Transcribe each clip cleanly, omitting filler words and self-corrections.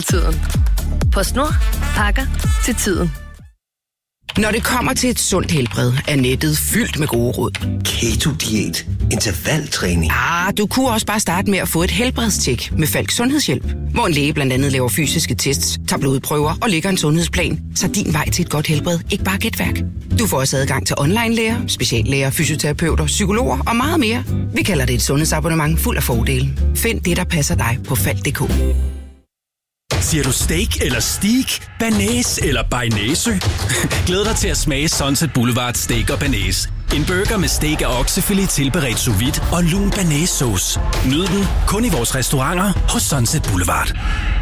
tiden. PostNord pakker til tiden. Når det kommer til et sundt helbred, er nettet fyldt med gode råd. Keto-diæt, intervaltræning. Du kunne også bare starte med at få et helbredstjek med Falks Sundhedshjælp, hvor en læge blandt andet laver fysiske tests, tager blodprøver og lægger en sundhedsplan, så din vej til et godt helbred ikke bare er gætværk. Du får også adgang til online-læger, speciallæger, fysioterapeuter, psykologer og meget mere. Vi kalder det et sundhedsabonnement fuld af fordele. Find det, der passer dig på Falk.dk. Siger du steak eller steak, banæs eller bearnaise? Glæd dig til at smage Sunset Boulevard Steak og Banæs. En burger med steak af oksefilet tilberedt sous vide og lun banæssauce. Nyd den kun i vores restauranter hos Sunset Boulevard.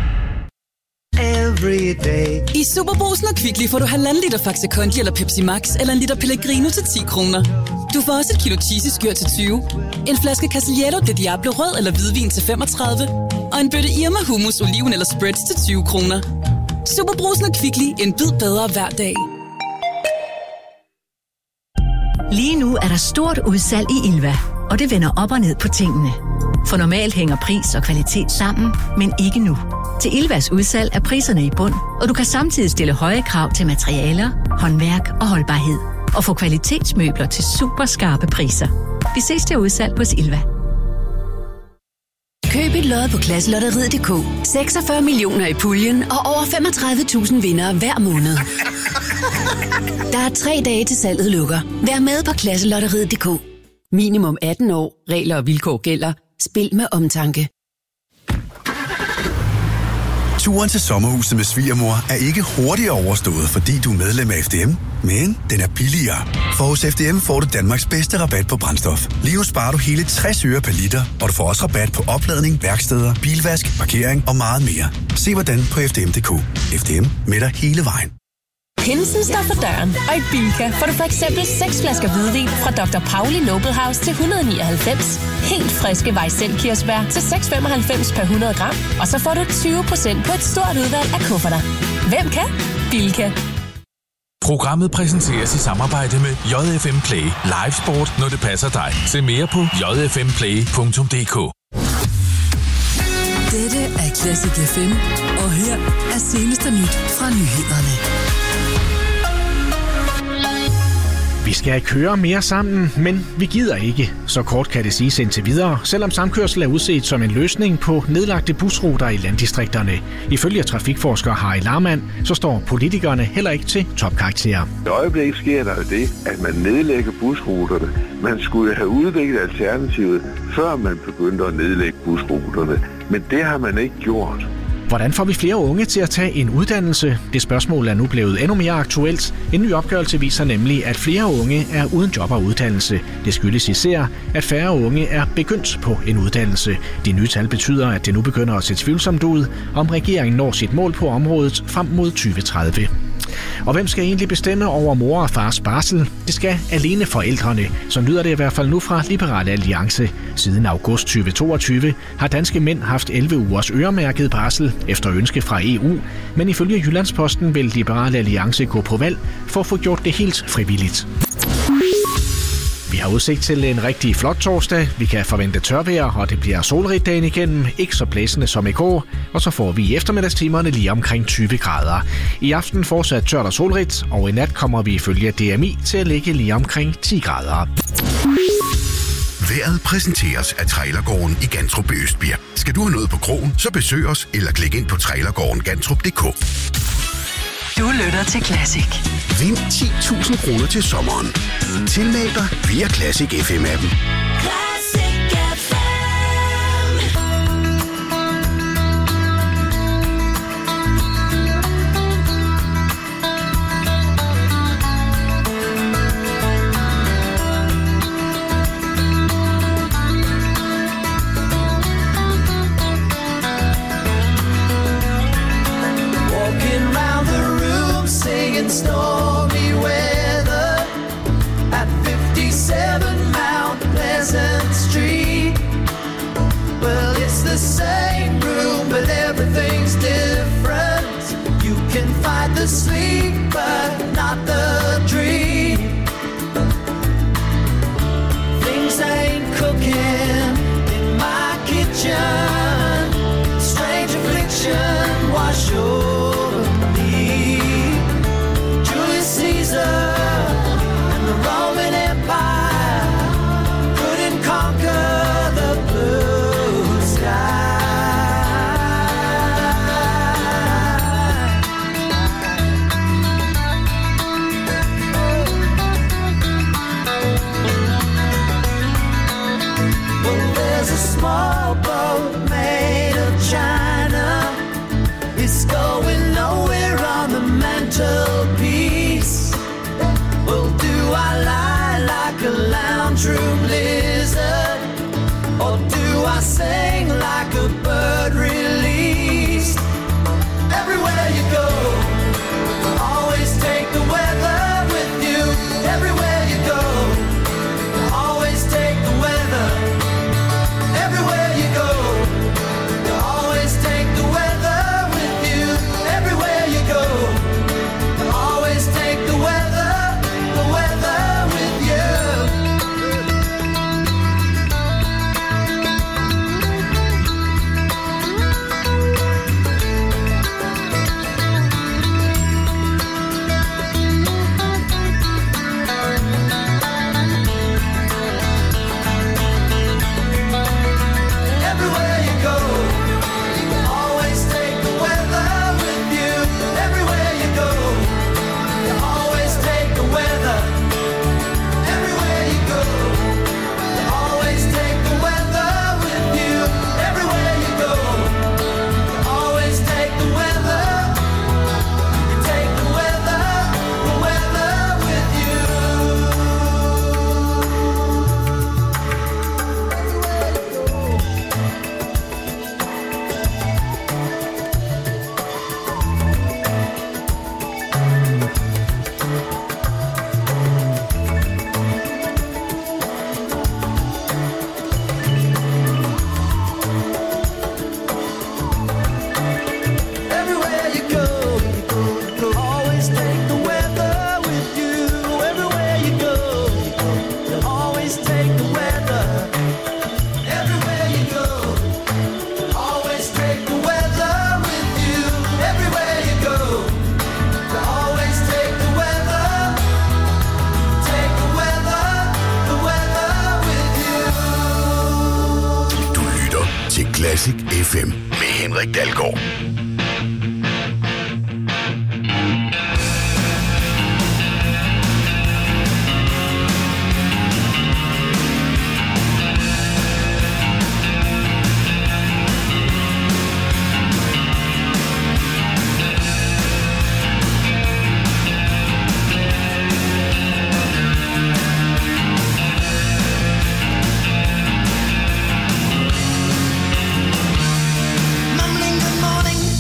I Superbrugsen og Kvickly får du 1,5 liter Faxe Kondi eller Pepsi Max eller en liter Pellegrino til 10 kroner. Du får også et kilo cheesy skyr til 20, en flaske Castillejo de Diablo rød eller hvidvin til 35 og en bøtte Irma hummus, oliven eller spreads til 20 kroner. Superbrugsen og Kvickly, en bid bedre hver dag. Lige nu er der stort udsalg i Ilva, og det vender op og ned på tingene. For normalt hænger pris og kvalitet sammen, men ikke nu. Til Ilvas udsalg er priserne i bund, og du kan samtidig stille høje krav til materialer, håndværk og holdbarhed. Og få kvalitetsmøbler til super skarpe priser. Vi ses til udsalg hos Ilva. Køb et lod på Klasselotteriet.dk. 46 millioner i puljen og over 35.000 vindere hver måned. Der er 3 dage til salget lukker. Vær med på Klasselotteriet.dk. Minimum 18 år. Regler og vilkår gælder. Spil med omtanke. Turen til sommerhuset med svigermor er ikke hurtigere overstået, fordi du er medlem af FDM, men den er billigere. For hos FDM får du Danmarks bedste rabat på brændstof. Lige nu sparer du hele 60 øre per liter, og du får også rabat på opladning, værksteder, bilvask, parkering og meget mere. Se hvordan på FDM.dk. FDM med dig hele vejen. Pinsen står for døren, og i Bilka får du for eksempel 6 flasker hvidvin fra Dr. Pauli Noble House til 199. Helt friske Weissel-kirsebær til 6,95 per 100 gram. Og så får du 20% på et stort udvalg af kufferter. Hvem kan? Bilka. Programmet præsenteres i samarbejde med JFM Play. Live sport, når det passer dig. Se mere på jfmplay.dk. Dette er Classic FM, og her er seneste nyt fra nyhederne. Vi skal køre mere sammen, men vi gider ikke. Så kort kan det siges indtil videre, selvom samkørsel er udset som en løsning på nedlagte busruter i landdistrikterne. Ifølge trafikforsker Harry Larmand, så står politikerne heller ikke til topkarakterer. I øjeblikket sker der jo det, at man nedlægger busruterne. Man skulle have udviklet alternativet, før man begyndte at nedlægge busruterne. Men det har man ikke gjort. Hvordan får vi flere unge til at tage en uddannelse? Det spørgsmål er nu blevet endnu mere aktuelt. En ny opgørelse viser nemlig, at flere unge er uden job og uddannelse. Det skyldes især, at færre unge er begyndt på en uddannelse. De nye tal betyder, at det nu begynder at se tvivlsomt ud, om regeringen når sit mål på området frem mod 2030. Og hvem skal egentlig bestemme over mor og fars barsel? Det skal alene forældrene. Så lyder det i hvert fald nu fra Liberal Alliance. Siden august 2022 har danske mænd haft 11 ugers øremærket barsel efter ønske fra EU. Men ifølge Jyllandsposten vil Liberal Alliance gå på valg for at få gjort det helt frivilligt. Vi har udsigt til en rigtig flot torsdag. Vi kan forvente tørvejr, og det bliver solrigt dagen igennem. Ikke så blæsende som i går. Og så får vi i eftermiddagstimerne lige omkring 20 grader. I aften fortsat tørt og solrigt, og i nat kommer vi ifølge DMI til at ligge lige omkring 10 grader. Vejret præsenteres af Trailergården i Gantrup Østbirk. Skal du have noget på krogen, så besøg os eller klik ind på trailergårdengantrup.dk. Du lytter til Classic. Vind 10.000 kroner til sommeren. Tilmeld dig via Classic FM-appen. Stormy weather at 57 Mount Pleasant Street. Well, it's the same room, but everything's different. You can fight the sleep, but not the dream. Things ain't cooking in my kitchen. Strange affliction. wash over me. Julius Caesar and the Roman Empire couldn't conquer the blue sky. Well, there's a small boat made of china. It's going nowhere on the mantelpiece. Well, do I lie like a lounge room lizard, or do I sing like a bird released? Everywhere you go, always take the weather with you. Everywhere you go, always take the weather. Everywhere you go, you always take the weather with you. Everywhere you go, you always take the weather with you. Everywhere you go, you always take the weather with you. Everywhere you go, you always take the weather. Everywhere you go, you always take the weather with you. Everywhere you go, you always take the weather. You take the weather with you. Everywhere you go, you'll always take the weather with you. Everywhere you go, you'll always take the weather. Everywhere you go, always take the weather with you. Everywhere you go, you'll always take the weather. Take the weather with you. Du lytter til Classic FM med Henrik Dalgaard. Mumbling good morning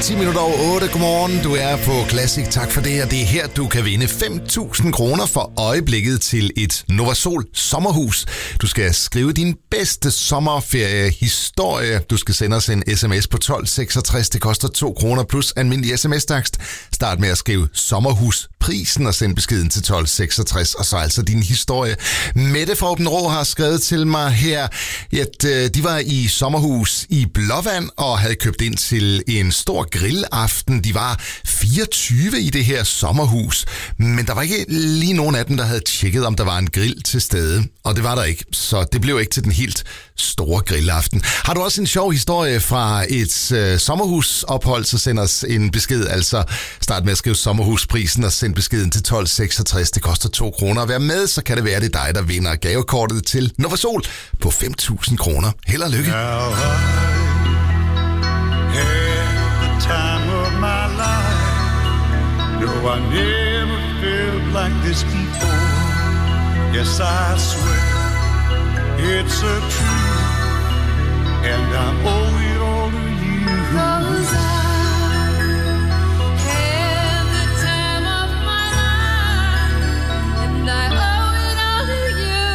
10 minutter over 8. Godmorgen, du er på Classic. Tak for det, og det er her, du kan vinde 5.000 kroner for øjeblikket til et Novasol sommerhus. Du skal skrive din bedste sommerferiehistorie. Du skal sende os en sms på 1266. Det koster 2 kroner plus almindelig sms-takst. Start med at skrive sommerhusprisen og send beskeden til 1266, og så altså din historie. Mette fra Åben Rå har skrevet til mig her, at de var i sommerhus i Blåvand og havde købt ind til en stor grillaften. De var 24 i det her sommerhus, men der var ikke lige nogen af dem, der havde tjekket, om der var en grill til stede, og det var der ikke, så det blev ikke til den helt store grillaften. Har du også en sjov historie fra et sommerhusophold, så send os en besked, altså start med at skrive sommerhusprisen og send beskeden til 1266. Det koster 2 kroner at være med, så kan det være, det er dig, der vinder gavekortet til Novasol på 5.000 kroner. Held og lykke. No, I never felt like this before. Yes, I swear it's a truth, and I owe it all to you. 'Cause I had the time of my life, and I owe it all to you.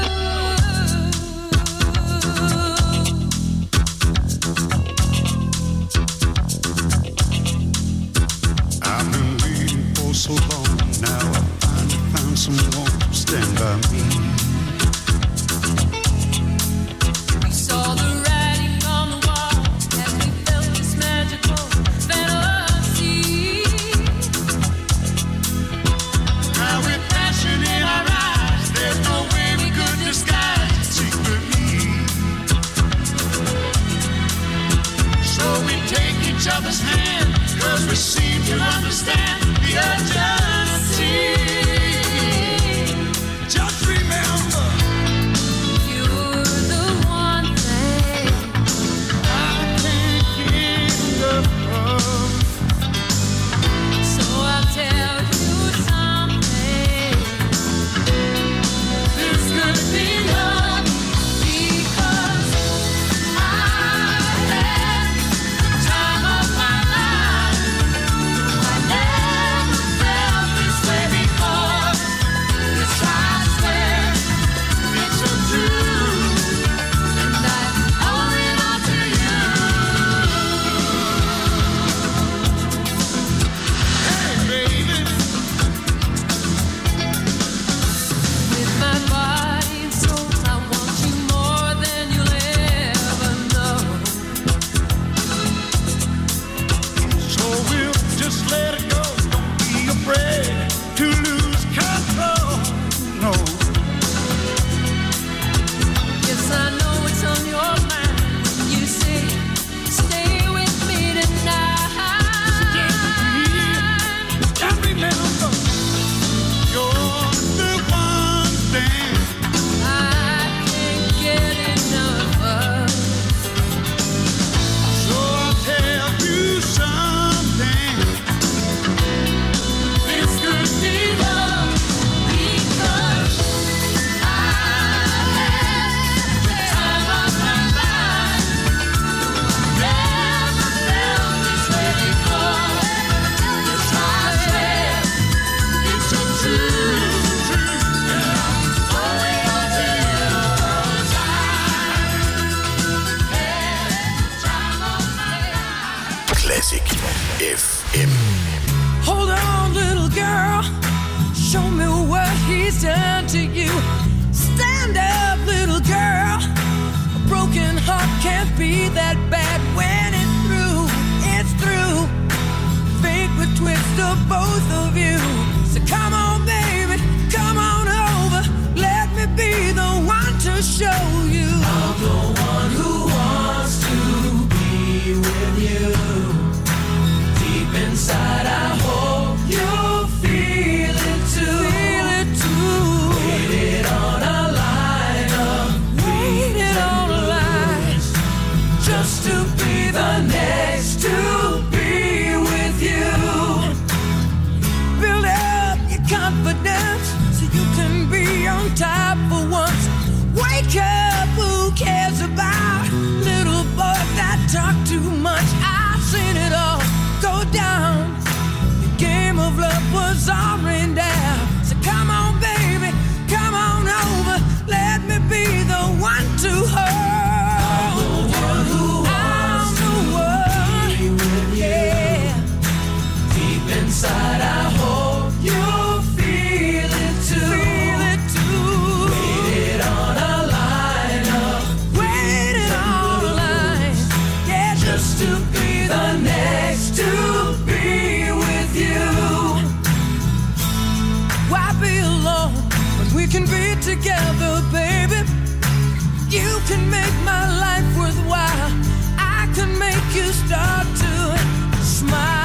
I've been waiting for so long now. I finally found someone to stand by me. We saw the writing on the wall as we felt this magical fantasy. Now with passion in our eyes, there's no way we could disguise it secretly. So we take each other's hand, 'cause we seem to understand the urgency. Just remember, you're the one thing I can't get enough of. So I'll tell you something. This could be love, because I had the time of my life. I never felt this way before. Yes, I swear it's a truth, and I owe it all to you. Hey, baby, with my body and soul, I want you more than you'll ever know. So we'll just let it go. Don't be afraid to lose control. No. Yes, I know it's on your mind when you say, stay with me tonight. Just remember, you're the one thing I can't get enough of. So I'll tell you something. This could be love, because I had the time of my life. Never felt this way before. Yes, I swear it's a truth, and I owe it all to you. 'Cause I had the time of my life. Classic FM. Hold on, little girl. Show me what he's done to you. Stand up, little girl. A broken heart can't be that bad when it's through. It's through. Fate would twist of both of you. So come on, baby, come on over. Let me be the one to show you. I'm the one who wants to be with you. Deep inside, I hope you'll feel it too. Feel it too. Waited on a line of waited on a line just to be the next to be with you. can be together, baby. You can make my life worthwhile. I can make you start to smile.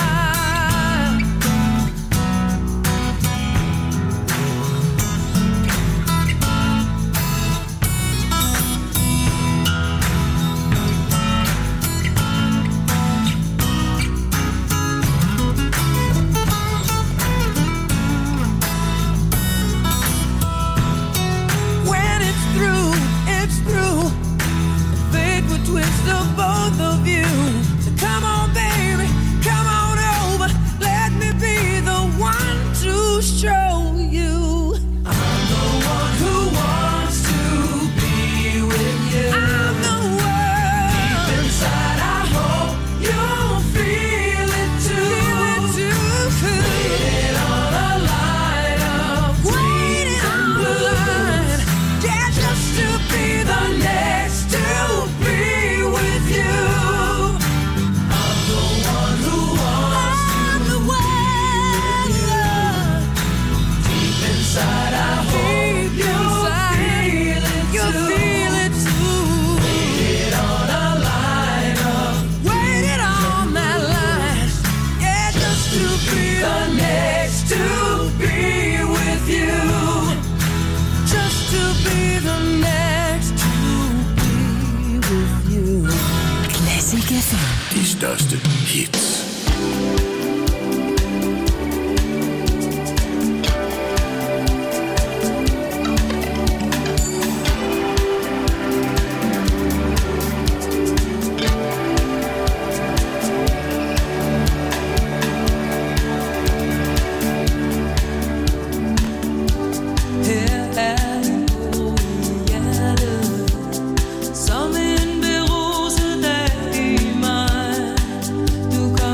Twist of both of you. So come on, baby, come on over. Let me be the one to show you. I'm the one who wants to be with you. I'm the one. Deep inside, I hope you'll feel it too. Waiting on a line of waiting on the line. Yeah, just to be the next to be. Inside, I hope you'll feel it too. Waited on a line of, waited on that line. Yeah, just to be the next to be with you. Just to be the next to be with you. Classic FM. De største hits. Som en beruset dag i maj. Du kom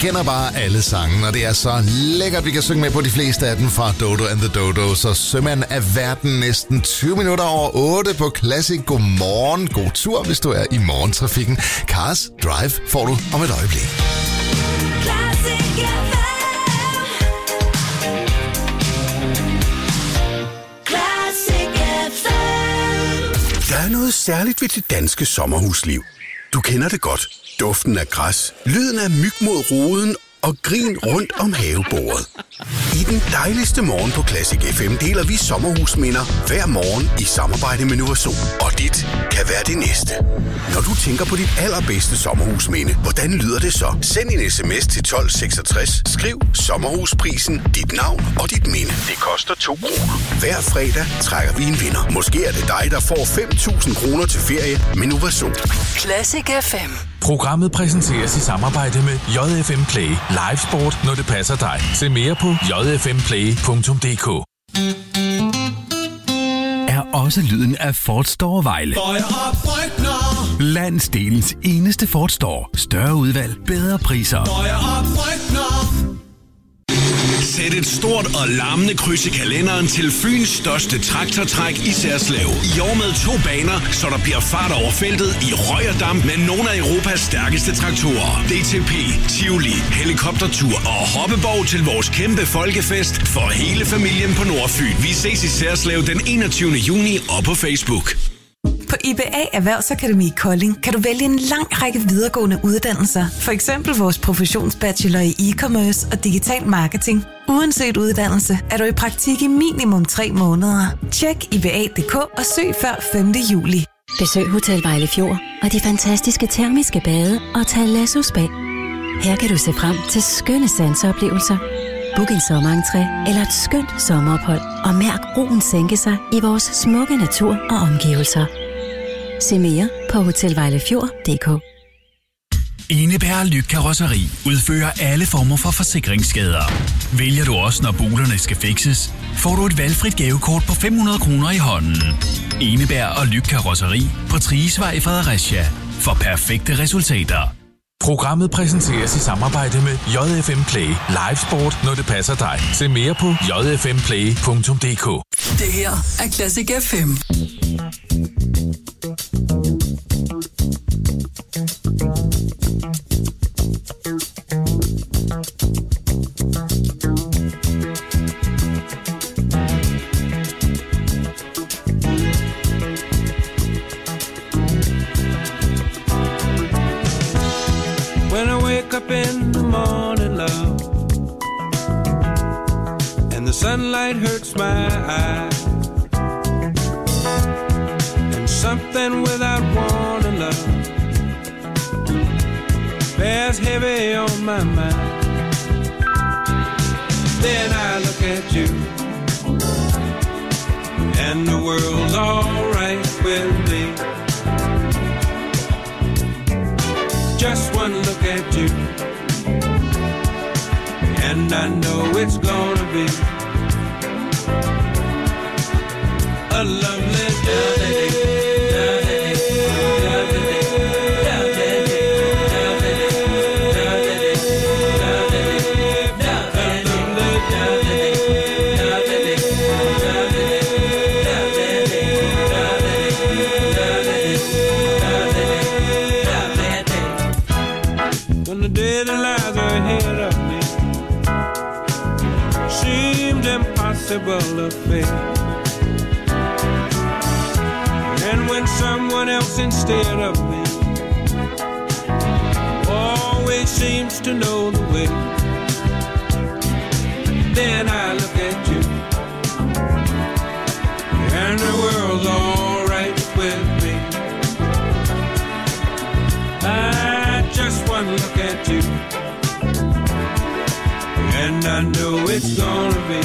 kender bare alle sange, og det er så lækkert, vi kan synge med på de fleste af dem fra Dodo and the Dodos. Så sømand af verden næsten 20 minutter over 8 på Classic. Godmorgen. God tur, hvis du er i morgentrafikken. Cars Drive får du om et øjeblik. Der er noget særligt ved det danske sommerhusliv. Du kender det godt. Duften af græs, lyden af myg mod ruden og grin rundt om havebordet. I den dejligste morgen på Classic FM deler vi sommerhusminder hver morgen i samarbejde med Novasol. Og dit kan være det næste. Når du tænker på dit allerbedste sommerhusminde, hvordan lyder det så? Send en sms til 1266, skriv sommerhusprisen, dit navn og dit minde. Det koster 2 kroner. Hver fredag trækker vi en vinder. Måske er det dig, der får 5.000 kroner til ferie med Novasol. Classic FM. Programmet præsenteres i samarbejde med JFM Play. Live sport, når det passer dig. Se mere på jfmplay.dk. Er også lyden af Ford Store Vejle. Landsdelens eneste Ford Store. Større udvalg, bedre priser. Sæt et stort og larmende kryds i kalenderen til Fyns største traktortræk i Særslev. I år med 2 baner, så der bliver fart over feltet i røg og damp med nogle af Europas stærkeste traktorer. DTP, Tivoli, helikoptertur og hoppeborg til vores kæmpe folkefest for hele familien på Nordfyn. Vi ses i Særslev den 21. juni og på Facebook. På IBA Erhvervsakademi Kolding kan du vælge en lang række videregående uddannelser. For eksempel vores professionsbachelor i e-commerce og digital marketing. Uanset uddannelse er du i praktik i minimum 3 måneder. Tjek IBA.dk og søg før 5. juli. Besøg Hotel Vejle Fjord og de fantastiske termiske bade og tag Lasso Spa. Her kan du se frem til skønne sanseoplevelser. Book en sommerentré eller et skønt sommerophold og mærk roen sænke sig i vores smukke natur og omgivelser. Se mere på hotelvejlefjord.dk. Eneberg Lygtkarosseri udfører alle former for forsikringsskader. Vælger du også, når bulerne skal fikses, får du et valgfrit gavekort på 500 kroner i hånden. Eneberg og Lygtkarosseri på Triesvej i Fredericia for perfekte resultater. Programmet præsenteres i samarbejde med JFM Play. Live sport, når det passer dig. Se mere på jfmplay.dk. Det her er Classic FM. When I wake up in the morning, love, and the sunlight hurts my eyes, and something without warning, love, bears heavy on my mind. Then I look at you, and the world's alright with me. Just one look at you, and I know it's gonna be a lovely day. When the day that lies ahead of me seemed impossible to face, and when someone else instead of me always seems to know the way, then I look at you, and the world's alright with me. Just one look at you, and I know it's gonna be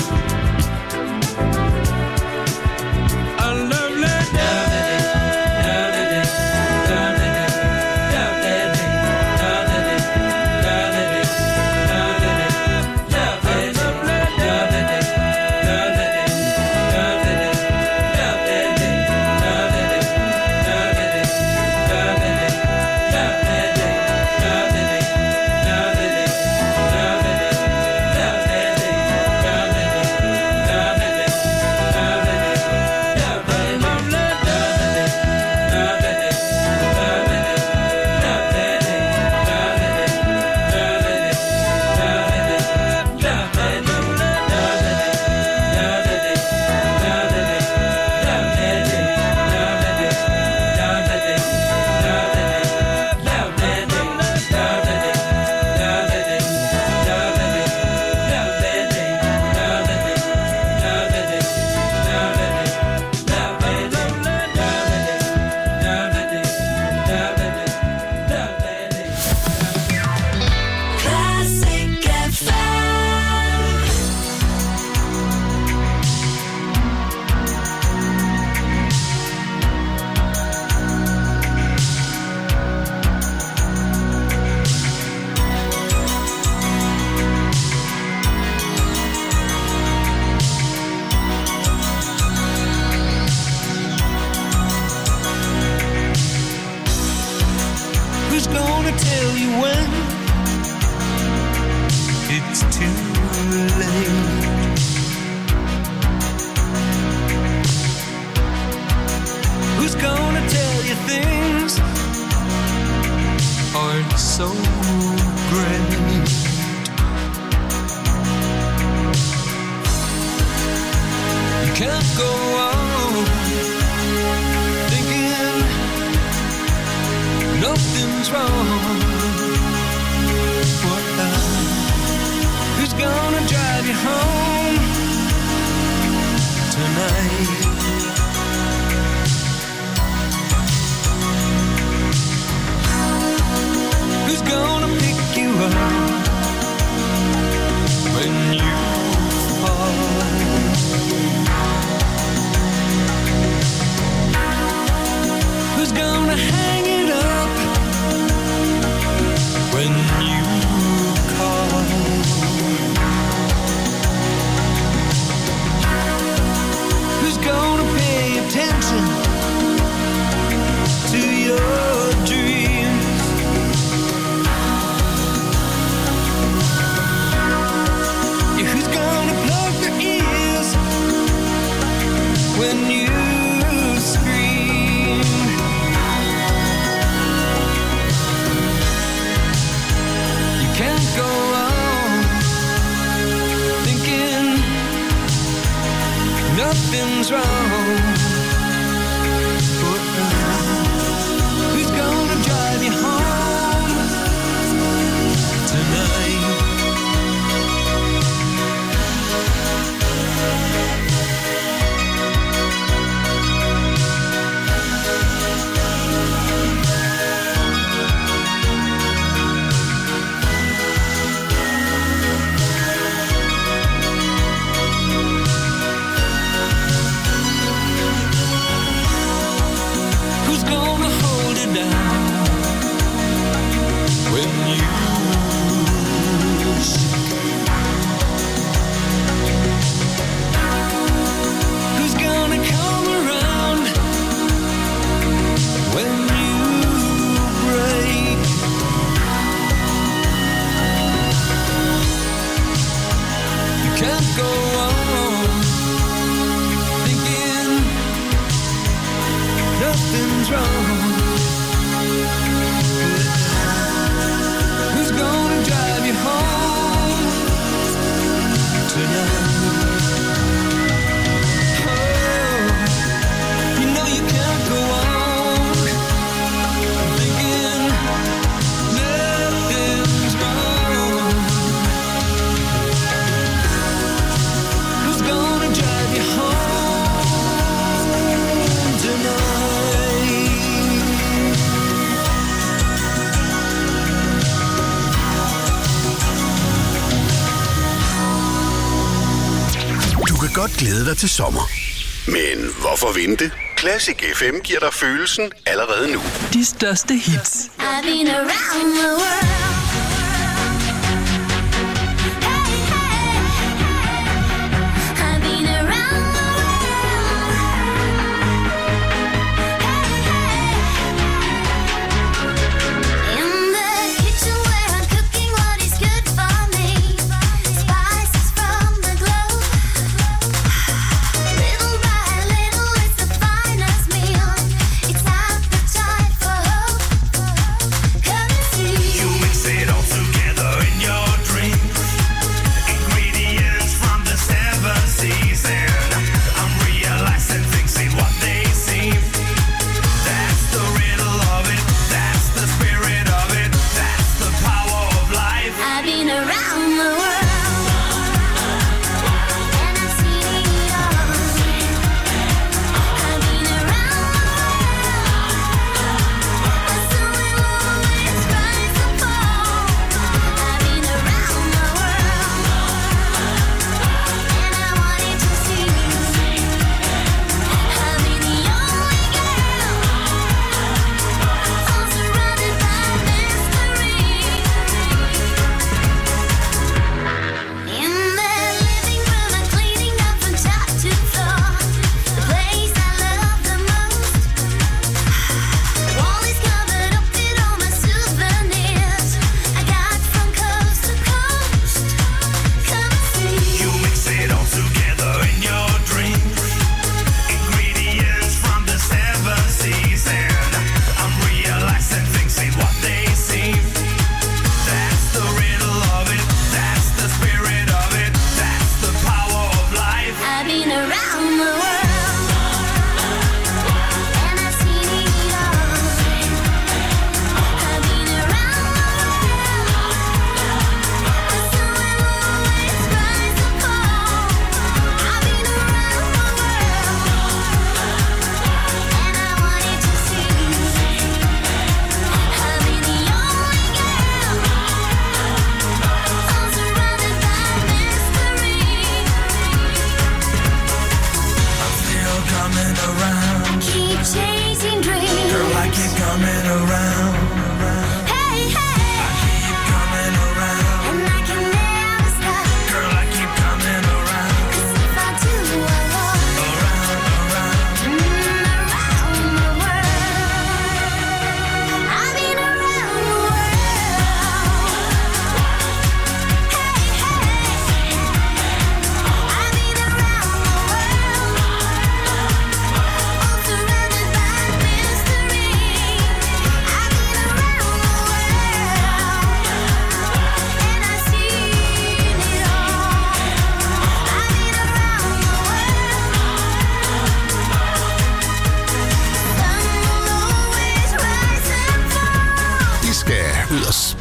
a lovely day. so great. You can't go on thinking nothing's wrong. What who's gonna drive you home tonight? Who's gonna pick you up when you fall? Who's gonna hang it up when you call? Who's gonna pay attention to your dreams? Yeah, who's gonna plug their ears when you scream? You can't go on thinking nothing's wrong. But who's gonna drive you home tonight? Who's gonna hold it down when you lose? Who's gonna come around when you break? You can't go on thinking nothing's wrong. Who's gonna drive you home tonight? Oh, you know you can't go on thinking nothing's wrong. Who's gonna drive you home tonight? Du kan godt glæde dig til sommer. Men hvorfor vente? Classic FM giver dig følelsen allerede nu. De største hits. I've been around the world. I've been around the world. In the kitchen where I'm cooking what is good for me. Spices from the globe. Little by little, it's the finest meal. It's appetite for hope. Come and see. You mix it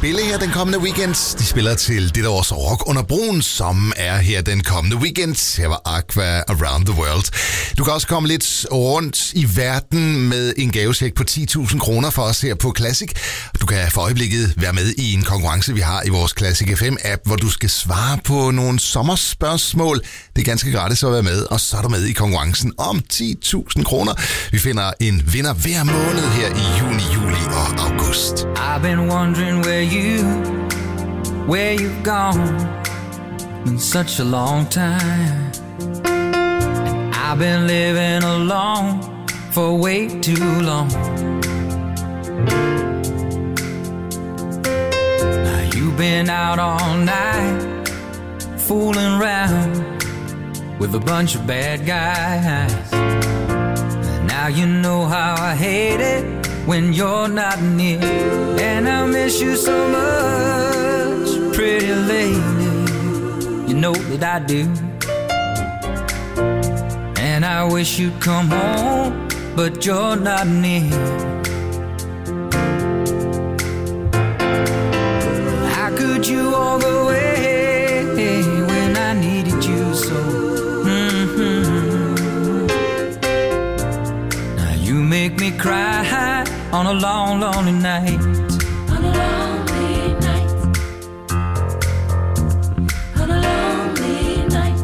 spille her den kommende weekend. De spiller til det der også Rock under broen, som er her den kommende weekend. Her var Aqua Around the World. Du kan også komme lidt rundt i verden med en gavesæk på 10.000 kroner for os her på Classic. Du kan for øjeblikket være med i en konkurrence, vi har i vores Classic FM-app, hvor du skal svare på nogle sommerspørgsmål. Det er ganske gratis at være med, og så er du med i konkurrencen om 10.000 kroner. Vi finder en vinder hver måned her i juni, juli og august. I've been wondering where you've gone. Been such a long time. I've been living alone for way too long. Now you've been out all night, fooling around with a bunch of bad guys. Now you know how I hate it when you're not near. And I miss you so much, pretty lady. You know that I do. And I wish you'd come home, but you're not near. How could you walk away when I needed you so? Now you make me cry on a long, lonely night. On a lonely night. On a lonely night.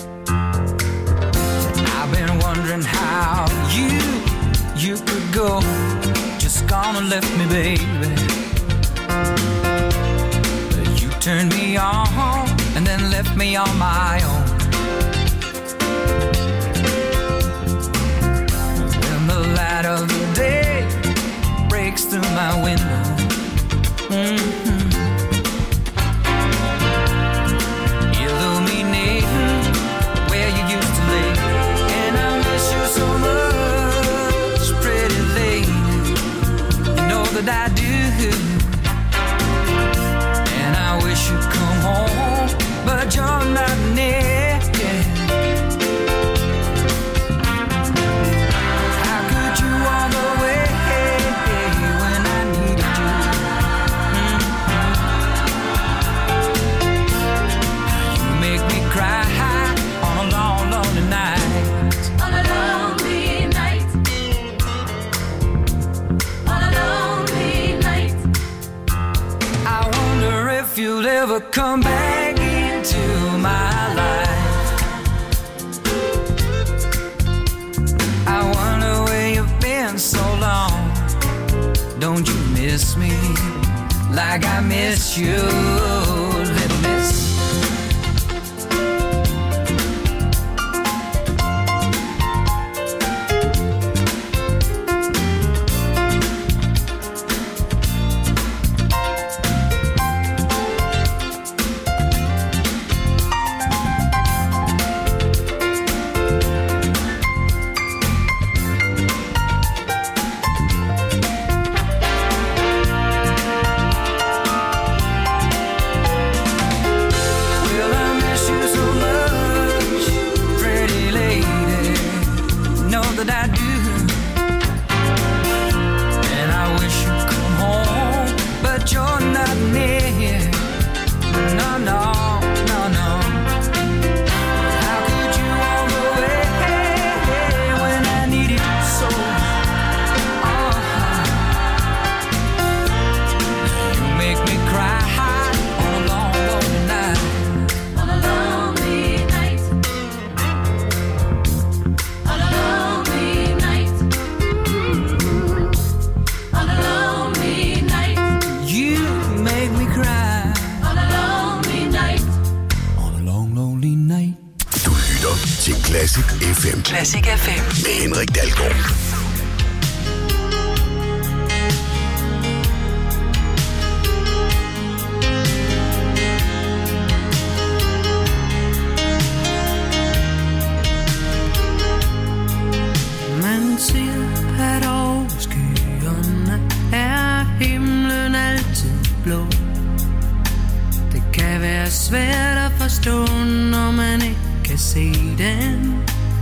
I've been wondering how you could go. Just gone and left me, baby. You turned me on and then left me on my own. When the light of the day breaks through my window, illuminating where you used to lay. And I miss you so much, pretty lady. You know that I do. And I wish you'd come home, but you're not near. How could you walk away when I needed you? You make me cry on a long, lonely night. On a lonely night. On a lonely night. I wonder if you'll ever come back into my life. I wonder where you've been so long. Don't you miss me like I miss you, little miss? Classic FM. Classic FM. Med Henrik Dahlgaard. Man siger, at over skyerne er himlen altid blå. Det kan være svært at forstå, når man ikke kan se den.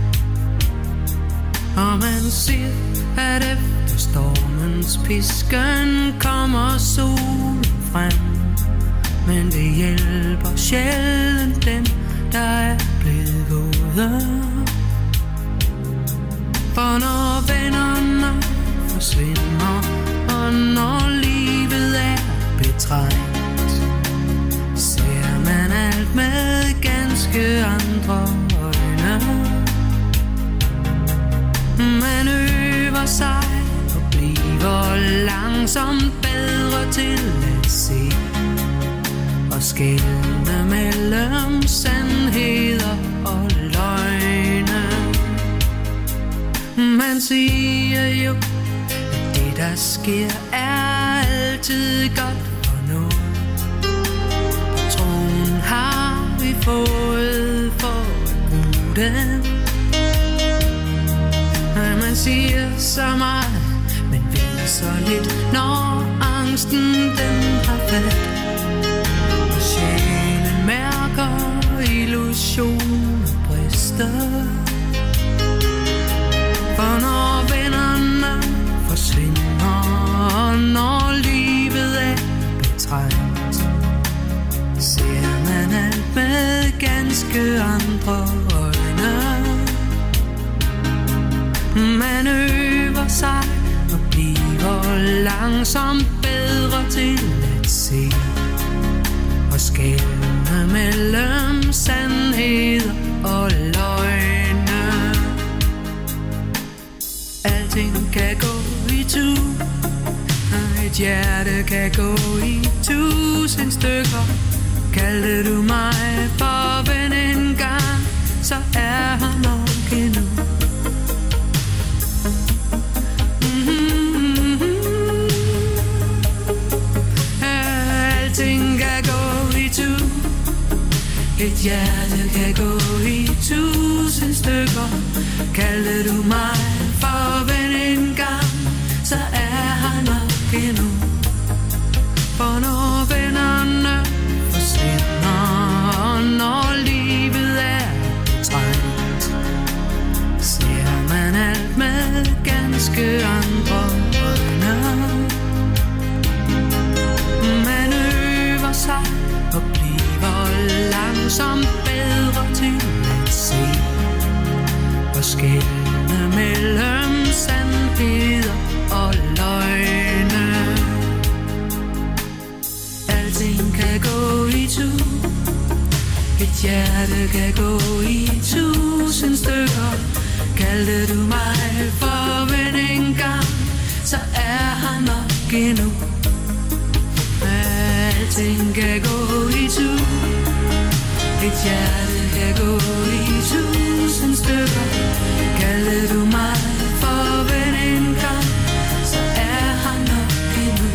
Og man siger, at efter stormens pisken kommer solen frem. Men det hjælper sjældent dem, der er blevet våde. For når vennerne forsvinder, og når livet er betrængt, ser man alt med ganske andre øjne. Man øver sig og bliver langsomt bedre til at se og skelne mellem sandheder og løgne. Man siger jo, at det der sker er altid godt for noget. Troen har vi fået for at bruge den. Man siger så meget, men ved så lidt, når angsten den har fat. Og sjælen mærker illusioner brister. For når vennerne forsvinder, og når livet er betrængt, ser man alt med ganske andre øjne. Man øver sig og bliver langsomt bedre til at se og skelne mellem sandheder og løgne. Alting kan gå i tu, og et hjerte kan gå i 1000 stykker. Kaldte du mig for ven en gang, så er han nok endnu. Alting kan gå i tu, et hjerte kan gå i 1000 stykker. Kaldte du mig for ven en gang, så er han nok endnu. For når vennerne forsvinder, og når livet er betrængt, ser man alt med ganske andre øjne. Man øver sig og bliver langsomt bedre til at se og skelne mellem sandheder og løgne. Alting kan gå i tu, et hjerte kan gå i 1000 stykker. Kaldte du mig for ven en gang, så er han nok endnu. Alting kan gå i tu, et hjerte kan gå i 1000 stykker. Kaldte du mig for ven en gang, så er han nok endnu.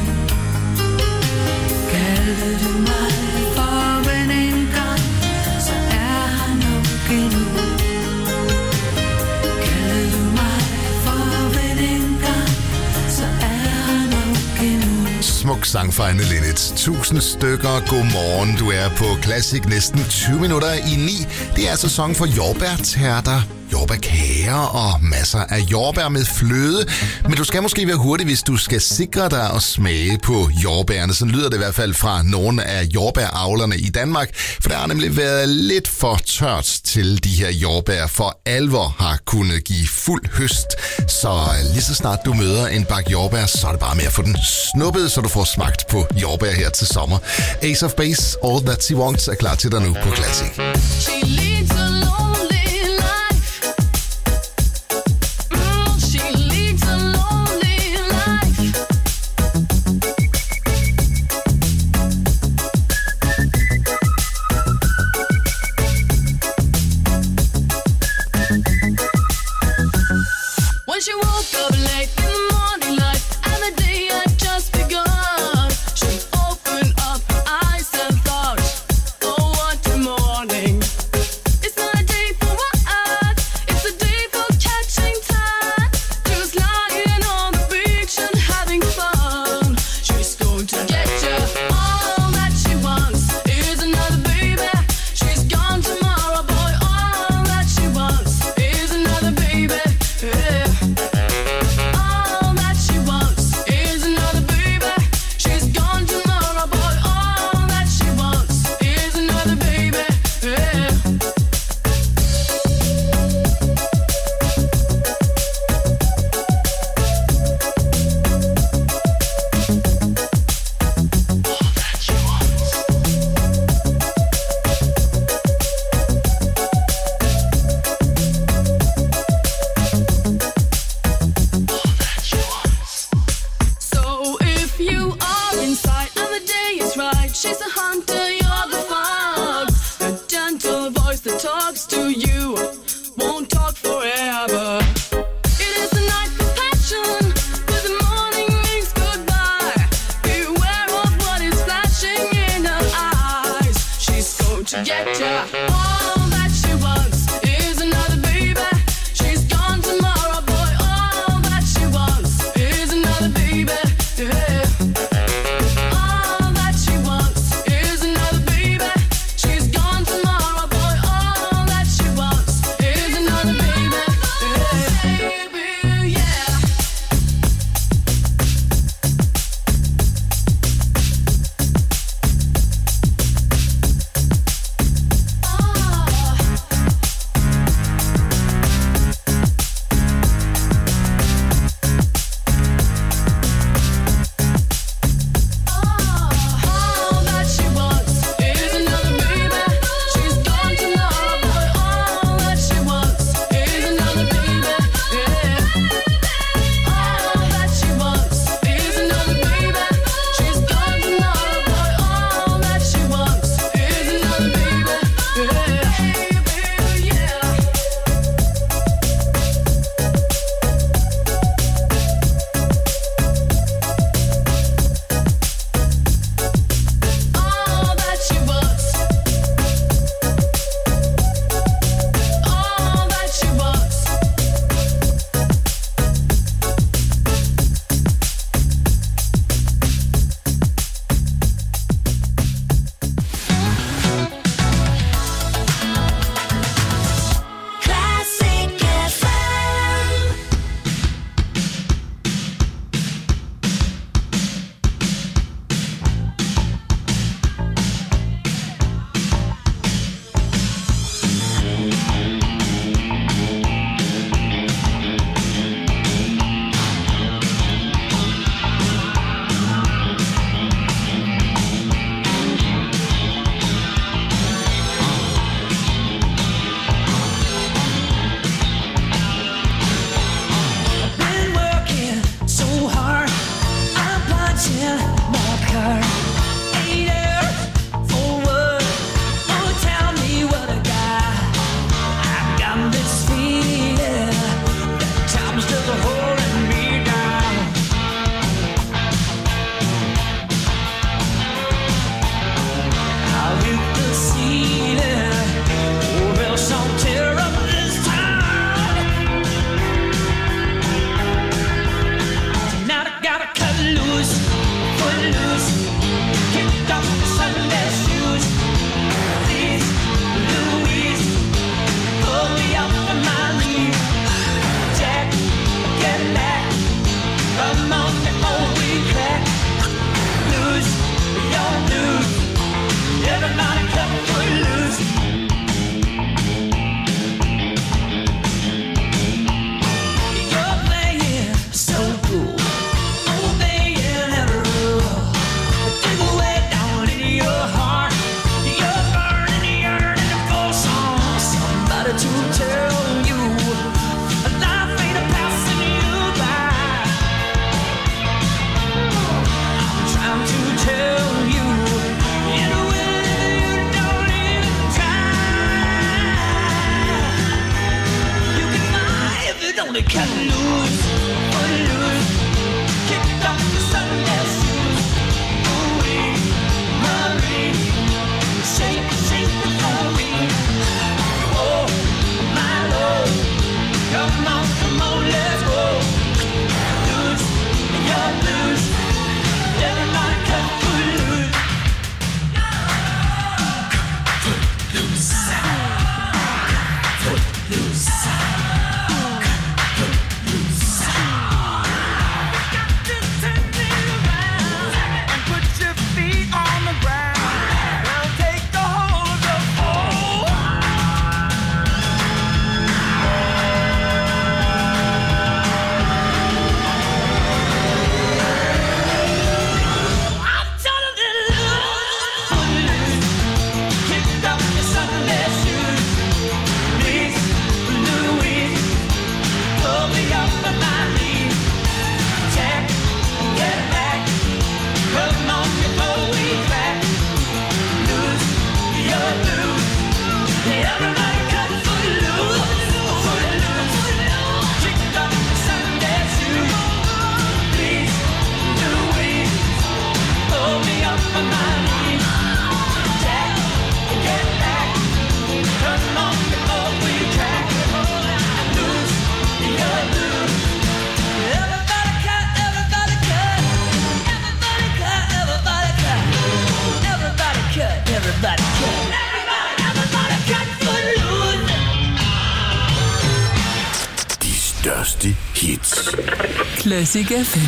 Kaldte du mig for ven en gang, så er han nok endnu. Kaldte du mig for ven en gang, så er han nok endnu. Smuk sang fra Anne Linnet. 1000 stykker. Godmorgen. Du er på Classic næsten 20 minutter i 9. Det er sæson for jordbærtærter, jordbærkager og masser af jordbær med fløde. Men du skal måske være hurtig, hvis du skal sikre dig at smage på jordbærne. Sådan lyder det i hvert fald fra nogle af jordbæravlerne i Danmark. For der har nemlig været lidt for tørt til de her jordbær for alvor har kunnet give fuld høst. Så lige så snart du møder en bakke jordbær, så er det bare med at få den snuppet, så du får smagt på jordbær her til sommer. Ace of Base, All That She Wants er klar til dig nu på Classic. She leads a lonely life. She leads a lonely life. When she woke up late in the morning light, and the day had just begun, she opened up her eyes and thought, oh, what a morning. It's not gonna cut loose, loose. Kick off the Sunday shoes. Ooh-wee, Marie, shake, shake the Marie. Oh, my Lord, come on, let's go. Loose, you're loose. Everybody cut loose. Største hits. Classic FM.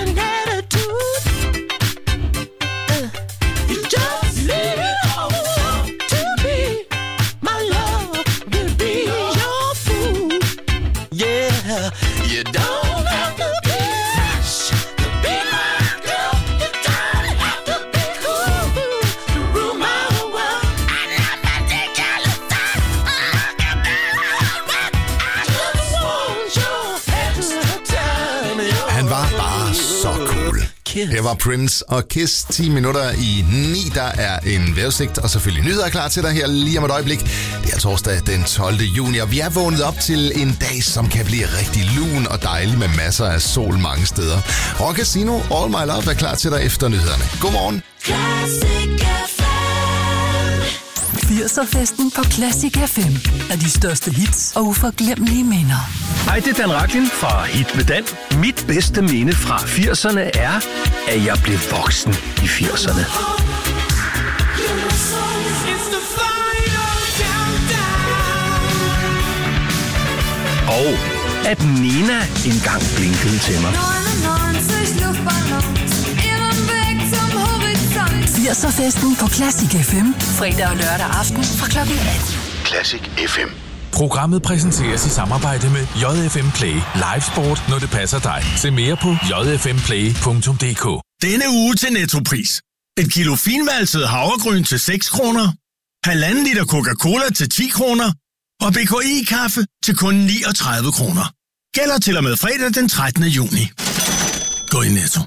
Just leave it all alone. Kiss. Her var Prince og Kiss. 10 minutter i 9. Der er en vejrudsigt og selvfølgelig nyheder klar til dig her lige om et øjeblik. Det er torsdag den 12. juni, og vi er vågnet op til en dag, som kan blive rigtig lun og dejlig med masser af sol mange steder. Rock Casino, All My Love er klar til dig efter nyhederne. Godmorgen. 80'er-festen på Classic FM er de største hits og uforglemmelige minder. Hej, det er Dan Racklin fra Hit med Dan. Mit bedste minde fra 80'erne er, at jeg blev voksen i 80'erne. Og at Nina engang blinkede til mig. 80'er-festen på Classic FM. Fredag og lørdag aften fra kl. 18. Classic FM. Programmet præsenteres i samarbejde med JFM Play. Live sport, når det passer dig. Se mere på jfmplay.dk. Denne uge til Nettopris. Et kilo finvalset havregryn til 6 kroner. 1,5 liter Coca-Cola til 10 kroner. Og BKI-kaffe til kun 39 kroner. Gælder til og med fredag den 13. juni. Gå i Netto.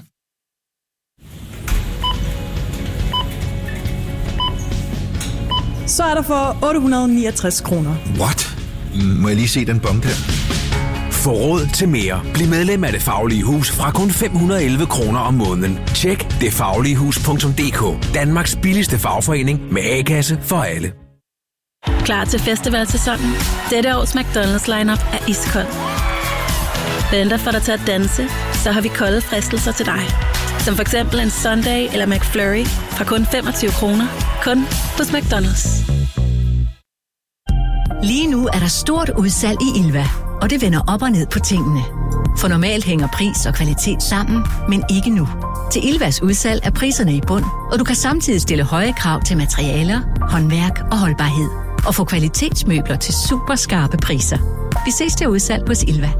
Så er der for 869 kroner. What? Må jeg lige se den bong der? Få råd til mere. Bliv medlem af Det Faglige Hus fra kun 511 kroner om måneden. Tjek detfagligehus.dk. Danmarks billigste fagforening med A-kasse for alle. Klar til festivalsæsonen? Dette års McDonald's lineup er iskold. Venter for dig til at danse, så har vi kolde fristelser til dig. Som for eksempel en Sunday eller McFlurry fra kun 25 kroner. Kun hos McDonald's. Lige nu er der stort udsalg i Ilva, og det vender op og ned på tingene. For normalt hænger pris og kvalitet sammen, men ikke nu. Til Ilvas udsalg er priserne i bund, og du kan samtidig stille høje krav til materialer, håndværk og holdbarhed. Og få kvalitetsmøbler til super skarpe priser. Vi ses til udsalg hos Ilva.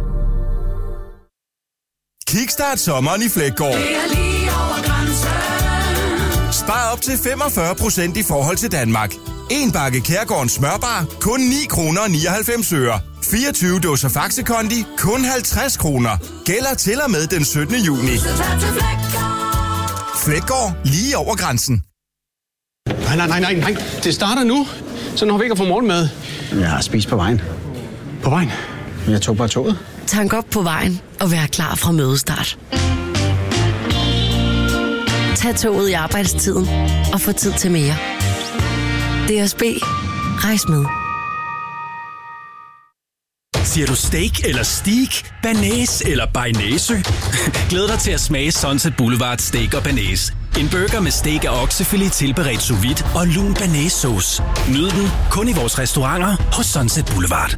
Kickstart sommeren i Fleggaard. Det er lige over grænsen. Spar op til 45% i forhold til Danmark. En bakke Kærgårdens smørbar, kun 9 kroner og 99 øre. 24 dåser Faxe Kondi, kun 50 kroner. Gælder til og med den 17. juni. Fleggaard, lige over grænsen. Nej. Det starter nu. Så når vi ikke har fået morgenmad. Jeg har spist på vejen. På vejen? Jeg tog bare toget. Tank op på vejen og vær klar fra mødestart. Tag toget i arbejdstiden og få tid til mere. DSB. Rejs med. Siger du steak eller steak, banæs eller bearnaise? Glæd dig til at smage Sunset Boulevard Steak og Banæs. En burger med steak og oksefilet tilberedt sous vide og lun banæssauce. Nyd den kun i vores restauranter hos Sunset Boulevard.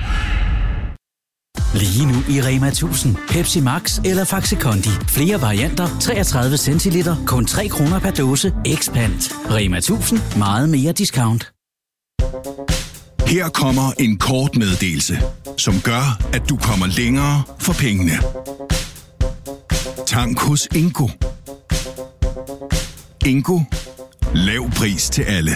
Lige nu i Rema 1000. Pepsi Max eller Faxe Kondi. Flere varianter, 33 centiliter, kun 3 kroner per dåse. Expand. Rema 1000. Meget mere discount. Her kommer en kort meddelelse, som gør, at du kommer længere for pengene. Tank hos Ingo. Ingo. Lav pris til alle.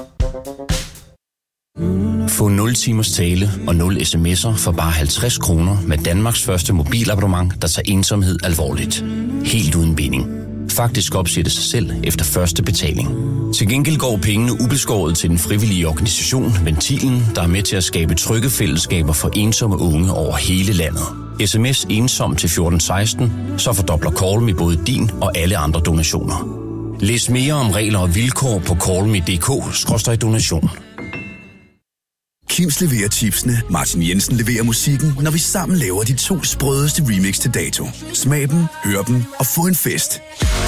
Få 0 timers tale og 0 sms'er for bare 50 kroner med Danmarks første mobilabonnement, der tager ensomhed alvorligt. Helt uden binding. Faktisk opsætte sig selv efter første betaling. Til gengæld går pengene ubeskåret til den frivillige organisation Ventilen, der er med til at skabe trygge fællesskaber for ensomme unge over hele landet. SMS ensom til 1416, så fordobler Call Me både din og alle andre donationer. Læs mere om regler og vilkår på callme.dk/donation. Kims leverer chipsene, Martin Jensen leverer musikken, når vi sammen laver de 2 sprødeste remix til dato. Smag dem, hør dem og få en fest.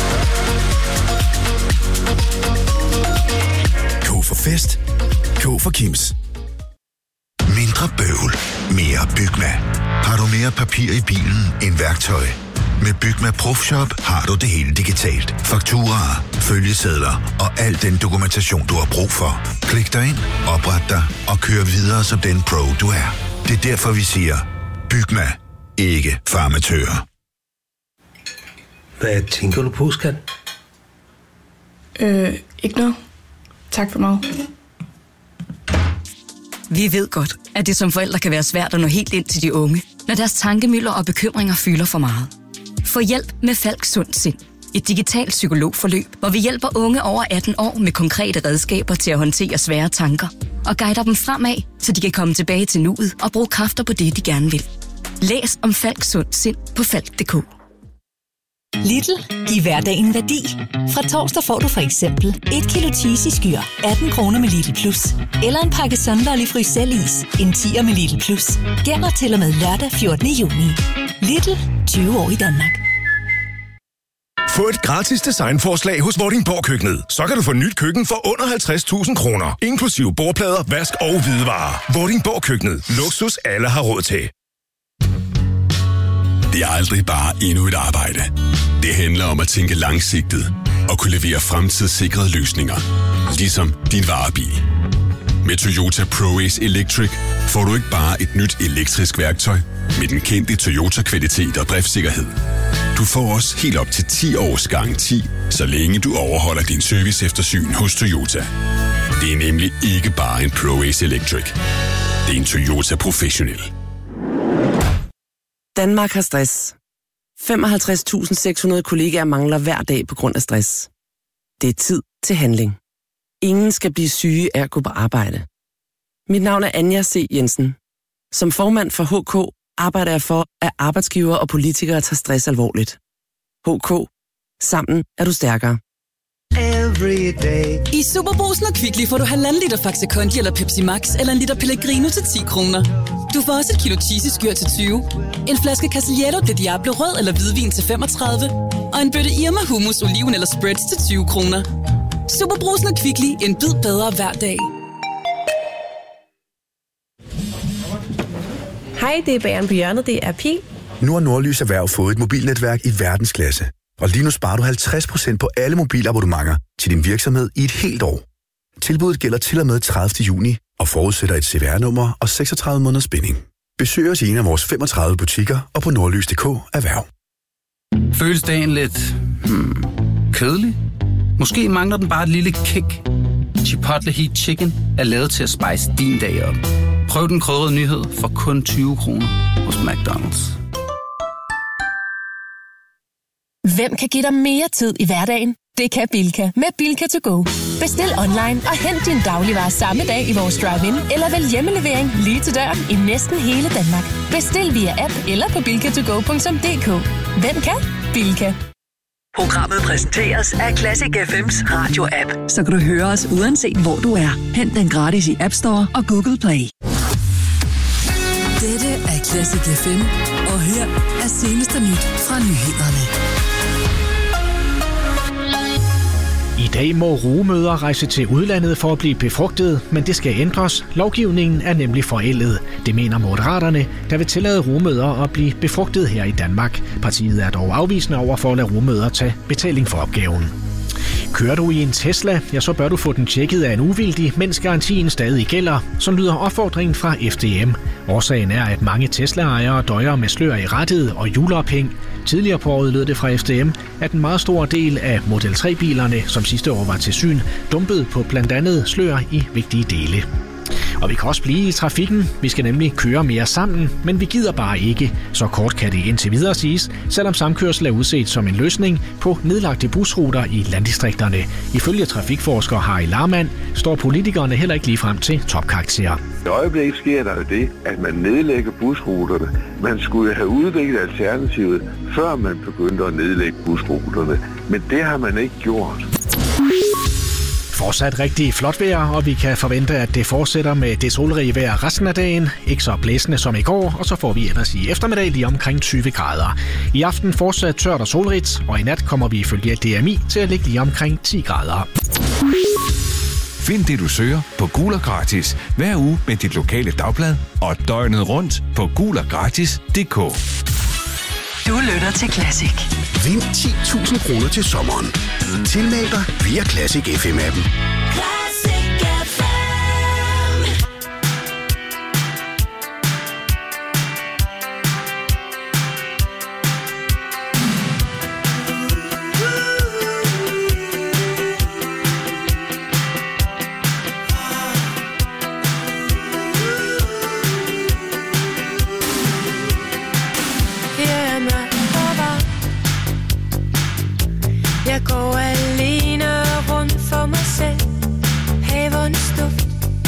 K for fest. K for Kims. Mindre bøvl. Mere Bygma. Har du mere papir i bilen end værktøj? Med Bygma Profshop har du det hele digitalt. Fakturaer, følgesedler og al den dokumentation, du har brug for. Klik dig ind, opret dig og kør videre som den pro, du er. Det er derfor, vi siger, Bygma. Ikke farmatører. Hvad tænker du på, skat? Ikke noget. Tak for meget. Vi ved godt, at det som forældre kan være svært at nå helt ind til de unge, når deres tankemylder og bekymringer fylder for meget. Få hjælp med Falk Sund Sind. Et digitalt psykologforløb, hvor vi hjælper unge over 18 år med konkrete redskaber til at håndtere svære tanker. Og guider dem fremad, så de kan komme tilbage til nuet og bruge kræfter på det, de gerne vil. Læs om Falks sund sind på falk.dk. Lidl. Giv hverdagen værdi. Fra torsdag får du for eksempel 1 kilo cheesy skyr, 18 kroner med Lidl Plus. Eller en pakke Sunlolly Frysellis, en 10'er med Lidl Plus. Gælder til og med lørdag 14. juni. Lidl. 20 år i Danmark. Få et gratis designforslag hos Vordingborg Køkkenet. Så kan du få nyt køkken for under 50.000 kroner. Inklusive bordplader, vask og hvidevarer. Vordingborg Køkkenet. Luksus alle har råd til. Det er aldrig bare endnu et arbejde. Det handler om at tænke langsigtet og kunne levere fremtidssikrede løsninger. Ligesom din varebil. Med Toyota ProAce Electric får du ikke bare et nyt elektrisk værktøj med den kendte Toyota-kvalitet og driftssikkerhed. Du får også helt op til 10 års garanti, så længe du overholder din serviceeftersyn hos Toyota. Det er nemlig ikke bare en ProAce Electric. Det er en Toyota Professional. Danmark har stress. 55.600 kollegaer mangler hver dag på grund af stress. Det er tid til handling. Ingen skal blive syge af at gå på arbejde. Mit navn er Anja C. Jensen. Som formand for HK arbejder jeg for, at arbejdsgivere og politikere tager stress alvorligt. HK. Sammen er du stærkere. I Superbrugsen og Kvickly får du 1,5 liter Faxe Kondi eller Pepsi Max eller en liter Pellegrino til 10 kroner. Du får også et kilo cheesy skyr til 20, en flaske Casiglietto de Diablo rød eller hvidvin til 35, og en bøtte Irma hummus, oliven eller spreads til 20 kroner. Superbrugsen og Kvickly, en bid bedre hver dag. Hej, det er Bageren på hjørnet, det er Pil. Nu har Nordlys Erhverv fået et mobilnetværk i verdensklasse. Og lige nu sparer du 50% på alle mobilabonnementer til din virksomhed i et helt år. Tilbuddet gælder til og med 30. juni og forudsætter et CVR-nummer og 36 måneders binding. Besøg os i en af vores 35 butikker og på nordlys.dk Erhverv. Føles dagen lidt kedelig? Måske mangler den bare et lille kick. Chipotle Heat Chicken er lavet til at spice din dag op. Prøv den krydrede nyhed for kun 20 kroner hos McDonald's. Hvem kan give dig mere tid i hverdagen? Det kan Bilka med Bilka to go. Bestil online og hent din dagligvarer samme dag i vores drive-in, eller vælg hjemmelevering lige til døren i næsten hele Danmark. Bestil via app eller på bilkatogo.dk. Hvem kan? Bilka. Programmet præsenteres af Classic FM's radio-app, så kan du høre os uanset hvor du er. Hent den gratis i App Store og Google Play. Dette er Classic FM, og her er seneste nyt fra nyhederne. I dag må rugemødre rejse til udlandet for at blive befrugtet, men det skal ændres. Lovgivningen er nemlig forældet. Det mener Moderaterne, der vil tillade rugemødre at blive befrugtet her i Danmark. Partiet er dog afvisende over for at lade rugemødre tage betaling for opgaven. Kører du i en Tesla, ja, så bør du få den tjekket af en uvildig, mens garantien stadig gælder, som lyder opfordringen fra FDM. Årsagen er, at mange Tesla-ejere døjer med slør i rattet og juleophæng. Tidligere på året lød det fra FDM, at en meget stor del af Model 3-bilerne, som sidste år var til syn, dumpede på blandt andet slør i vigtige dele. Og vi kan også blive i trafikken. Vi skal nemlig køre mere sammen, men vi gider bare ikke. Så kort kan det indtil videre siges, selvom samkørsel er udset som en løsning på nedlagte busruter i landdistrikterne. Ifølge trafikforsker Harry Larmand står politikerne heller ikke lige frem til topkarakterer. I øjeblikket sker der jo det, at man nedlægger busruterne. Man skulle have udviklet alternativet, før man begyndte at nedlægge busruterne. Men det har man ikke gjort. Fortsat rigtig flot vejr, og vi kan forvente, at det fortsætter med det solrige vejr resten af dagen. Ikke så blæsende som i går, og så får vi ellers i eftermiddag lige omkring 20 grader. I aften fortsat tørt og solrigt, og i nat kommer vi ifølge DMI til at ligge lige omkring 10 grader. Find det, du søger på Gul og Gratis hver uge med dit lokale dagblad og døgnet rundt på guloggratis.dk. Du lytter til Classic. Vind 10.000 kroner til sommeren. Tilmeld dig via Classic FM-appen. duft.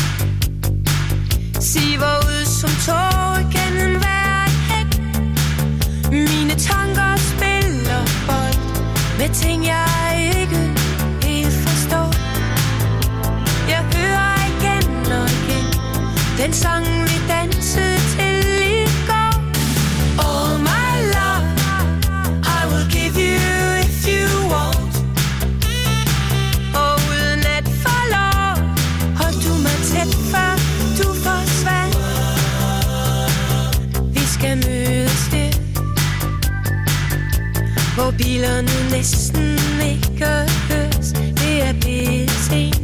Siver ud som tåge gennem hver hæk. Mine tanker spiller bold med ting jeg ikke helt forstår. Jeg hører igen og igen den sang vi dansede til i går. All my love I will give you if you want. Og uden at få lov hold du mig tæt før du forsvandt. Vi skal mødes her, hvor bilerne næsten ikke høres. Det er BT.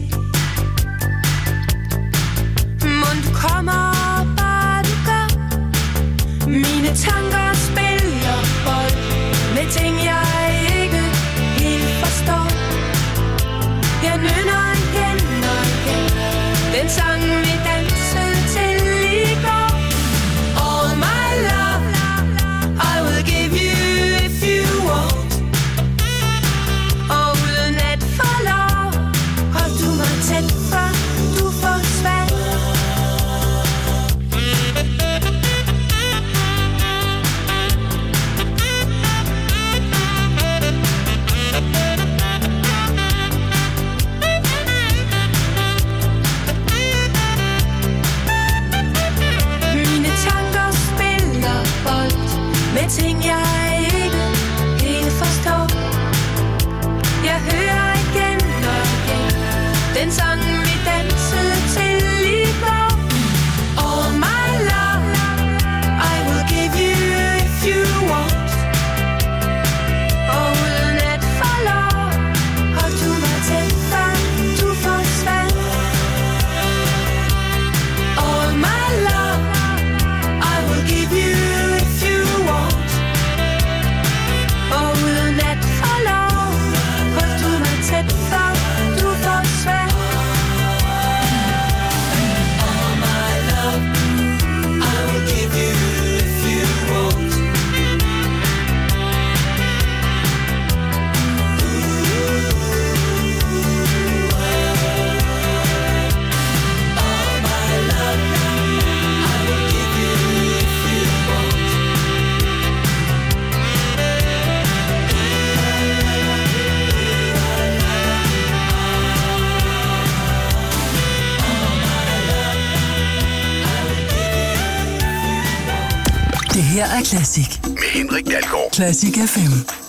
Mon du kommer, bare du gør. Mine tanker spiller bold med ting jeg ikke helt forstår. Jeg nynner igen og igen den sang vi dansede til i går. All my love I will give you if you want. Og uden at få lov hold du mig tæt før du forsvandt. Mine tanker spiller bold med ting jeg ikke helt forstår. Jeg hører igen og igen den sang vi dansede til i går. All my love I will give you if you want. Og uden at få lov hold du mig tæt før du forsvandt. All my love I will give you if you want. Og uden at få lov hold du mig tæt før du forsvandt. All my love I will give you if you want. All my love I will give you if you want. Det her er Classic. Med Henrik Dalgaard. Classic FM.